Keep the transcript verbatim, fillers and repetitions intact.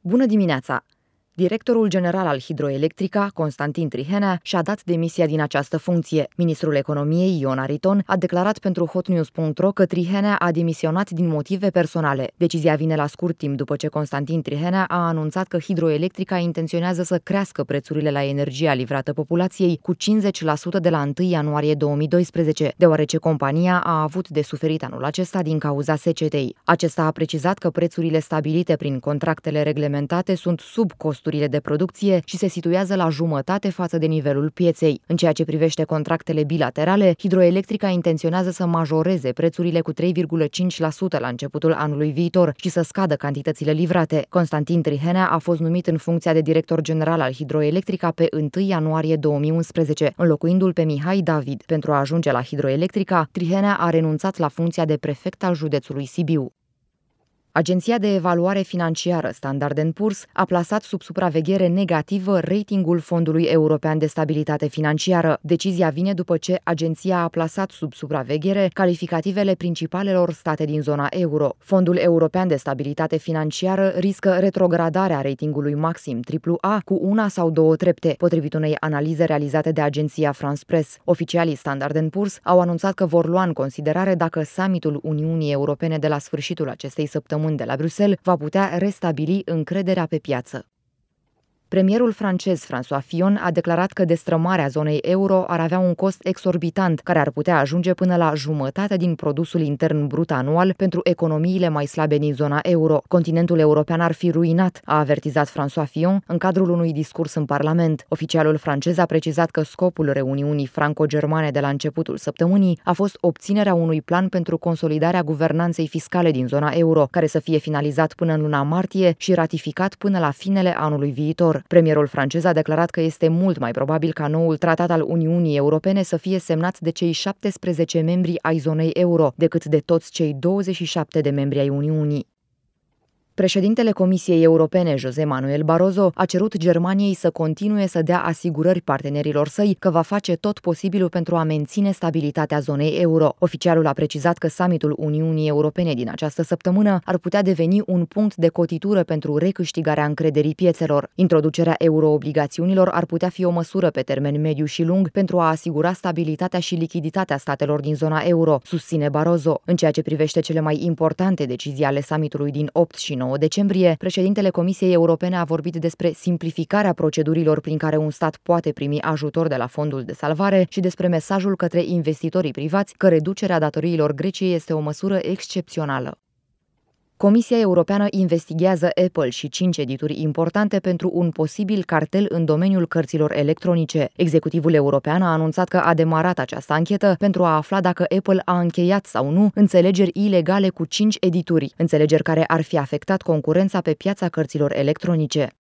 Bună dimineața! Directorul general al Hidroelectrica, Constantin Trihenea, și-a dat demisia din această funcție. Ministrul Economiei, Ion Ariton, a declarat pentru hotnews punct ro că Trihenea a demisionat din motive personale. Decizia vine la scurt timp după ce Constantin Trihenea a anunțat că Hidroelectrica intenționează să crească prețurile la energia livrată populației cu cincizeci la sută de la întâi ianuarie două mii doisprezece, deoarece compania a avut de suferit anul acesta din cauza secetei. Acesta a precizat că prețurile stabilite prin contractele reglementate sunt sub costul de producție și se situează la jumătate față de nivelul pieței. În ceea ce privește contractele bilaterale, Hidroelectrica intenționează să majoreze prețurile cu trei virgulă cinci la sută la începutul anului viitor și să scadă cantitățile livrate. Constantin Trihenea a fost numit în funcția de director general al Hidroelectrica pe întâi ianuarie două mii unsprezece, înlocuindu-l pe Mihai David. Pentru a ajunge la Hidroelectrica, Trihenea a renunțat la funcția de prefect al județului Sibiu. Agenția de evaluare financiară Standard and Poor's a plasat sub supraveghere negativă ratingul Fondului European de Stabilitate Financiară. Decizia vine după ce agenția a plasat sub supraveghere calificativele principalelor state din zona euro. Fondul European de Stabilitate Financiară riscă retrogradarea ratingului maxim A A A cu una sau două trepte, potrivit unei analize realizate de agenția France Press. Oficialii Standard and Poor's au anunțat că vor lua în considerare dacă summitul Uniunii Europene de la sfârșitul acestei săptămâni de la Bruxelles va putea restabili încrederea pe piață. Premierul francez François Fillon a declarat că destrămarea zonei euro ar avea un cost exorbitant, care ar putea ajunge până la jumătate din produsul intern brut anual pentru economiile mai slabe din zona euro. Continentul european ar fi ruinat, a avertizat François Fillon în cadrul unui discurs în Parlament. Oficialul francez a precizat că scopul reuniunii franco-germane de la începutul săptămânii a fost obținerea unui plan pentru consolidarea guvernanței fiscale din zona euro, care să fie finalizat până în luna martie și ratificat până la finele anului viitor. Premierul francez a declarat că este mult mai probabil ca noul tratat al Uniunii Europene să fie semnat de cei șaptesprezece membri ai zonei euro, decât de toți cei douăzeci și șapte de membri ai Uniunii. Președintele Comisiei Europene, José Manuel Barroso, a cerut Germaniei să continue să dea asigurări partenerilor săi că va face tot posibilul pentru a menține stabilitatea zonei euro. Oficialul a precizat că summitul Uniunii Europene din această săptămână ar putea deveni un punct de cotitură pentru recâștigarea încrederii piețelor. Introducerea euroobligațiunilor ar putea fi o măsură pe termen mediu și lung pentru a asigura stabilitatea și lichiditatea statelor din zona euro, susține Barroso. În ceea ce privește cele mai importante decizii ale summitului din opt și nouă decembrie, președintele Comisiei Europene a vorbit despre simplificarea procedurilor prin care un stat poate primi ajutor de la fondul de salvare și despre mesajul către investitorii privați că reducerea datoriilor Greciei este o măsură excepțională. Comisia Europeană investighează Apple și cinci edituri importante pentru un posibil cartel în domeniul cărților electronice. Executivul european a anunțat că a demarat această anchetă pentru a afla dacă Apple a încheiat sau nu înțelegeri ilegale cu cinci edituri, înțelegeri care ar fi afectat concurența pe piața cărților electronice.